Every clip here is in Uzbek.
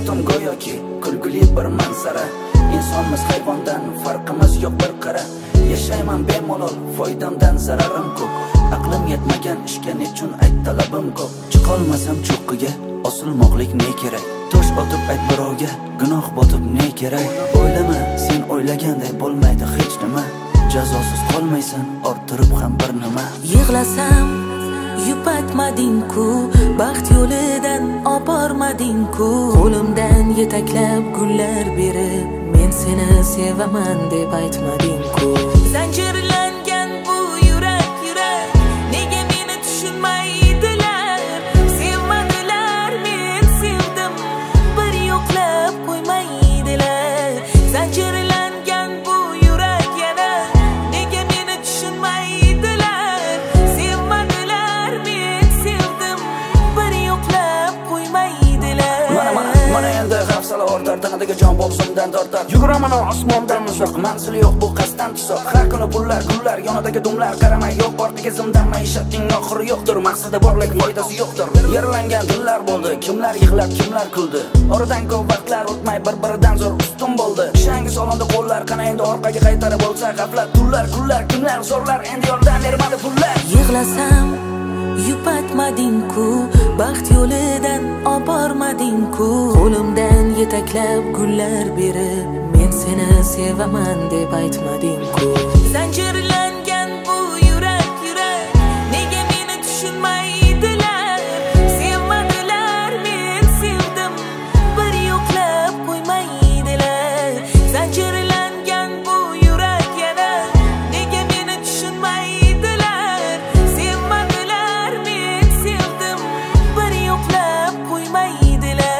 hayotim go'yoki kulguli bir manzara. İnsanmiz hayvondan farqimiz yo'q bir qara. Yashayman bemalol, foydamdan zararim ko'p. Aqlim yetmagan ishga nechun ayt talabim ko'p. Chiqolmasam cho'qqiga osilmoqlik ne kerak? Tosh otib ayt birovga, gunoh botib ne kerak? O'ylama, sen o'ylaganday bo'lmaydi hech nima. Jazosiz qolmaysan, orttirib ham bir nima. Yig'lasam yupatmading-ku, baxt yo'lidan obormading-ku. Qo'limdan yetaklab gullar berib, men seni sevaman deb aytmading-ku. Zanjirlangan bu yurak nega meni tushunmaydilar? Sevmadilar, men sevdim, bir yo'qlab qo'ymaydilar. Zanjirlangan bu yurak nega meni tushunmaydilar? Sevmadilar, men sevdim, bir yo'qlab qo'ymaydilar. Mana endi hafsala ortar, tanadagi jon bo'g'zimdan tortar. Yuguraman osmondan uzoq, manzili yo'q bu qasddan tuzoq. Har kuni pullar, gullar, yonidagi dumlar qaramay yo'q, ortiga zimdan maishatning oxiri yo'qdir. Maqsadi borlik, foydasi yo'qdir. Yaralangan dillar bo'ldi, kimlar yig'lab, kimlar kuldi. Oradan ko'p vaqtlar o'tmay bir-biridan zo'r ustun bo'ldi. Shangi solonda qo'llar, qana endi orqaga qaytarib bo'lsa g'aflat. Tunlar, kunlar, kimlar zo'rlar, endi yordam bermadi pullar. Yig'lasam yupatmading-ku, baxt yo'lidan obormading-ku. Qo'limdan yetaklab gullar berib, men seni sevaman deb aytmading-ku. Zanjirlangan bu yurak nega meni tushunmaydilar? Sevmadilar, men sevdim, bir yo'qlab qo'ymaydilar. Zanjirlangan bu yurak nega meni tushunmaydilar? Sevmadilar, men sevdim, bir yo'qlab qo'ymaydilar.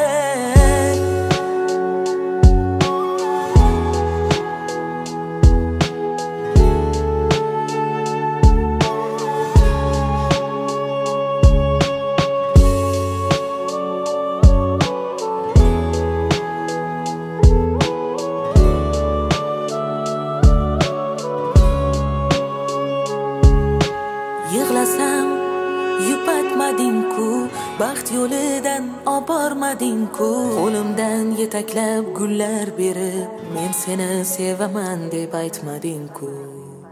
Yig'lasam yupatmading-ku, baxt yo'lidan obormading-ku. Qo'limdan yetaklab gullar berib, men seni sevaman deb aytmading-ku.